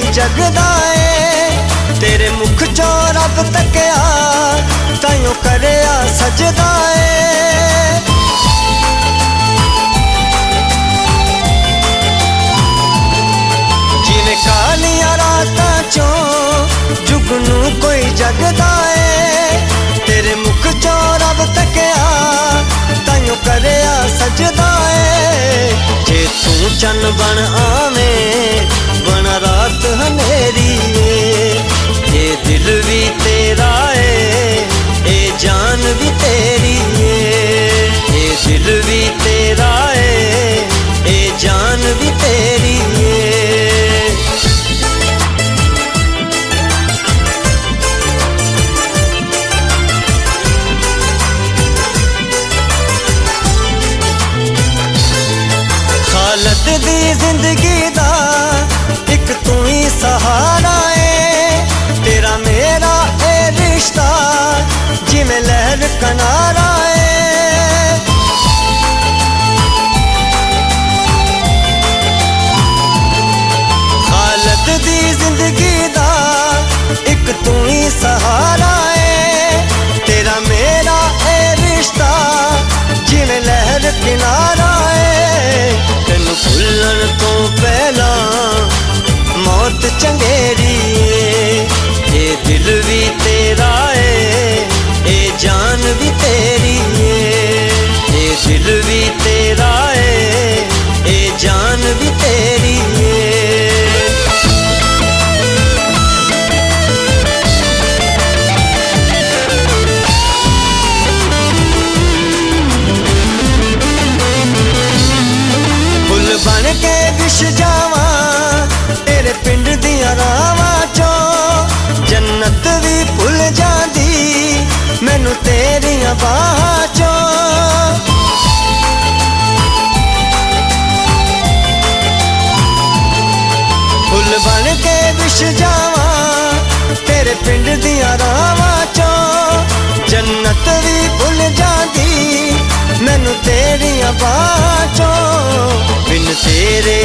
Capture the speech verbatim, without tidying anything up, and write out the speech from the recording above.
जगदा है। तेरे मुख चो रब तकिया ताइयों करया सजदा है। जिवें कालियां रातां चो जुगनू कोई जगदा है। तेरे मुख चो रब तकिया ताइयों करया सजदा है। जे तू चन बन आवे बन रात हनेरी ए दिल भी तेरा है ए जान भी तेरी है। ए दिल भी तेरा है ए जान भी तेरी है। खालत दी जिंदगी दा एक तू ही सहारा है। तेरा मेरा ए रिश्ता जिवें लहर किनारा है। खालत दी जिंदगी दा एक तू ही सहारा है। तेरा मेरा ए रिश्ता जिवें लहर किनारा है। तेनू भुलन तो पहला मौत चंगेरी ए दिल भी तेरा है ए जान भी तेरी है। ए दिल भी तेरा है ए जान भी तेरी है। फुल बन के विश जावा तेरे पिंड दियां रावां चो। जन्नत भी भुल जांदी मैनू तेरियां बाहां चो। फुल बन के विश जावा तेरे पिंड दियां रावां चो। जन्नत भी भुल जांदी मैनू तेरियां बाहां चो। बिन तेरे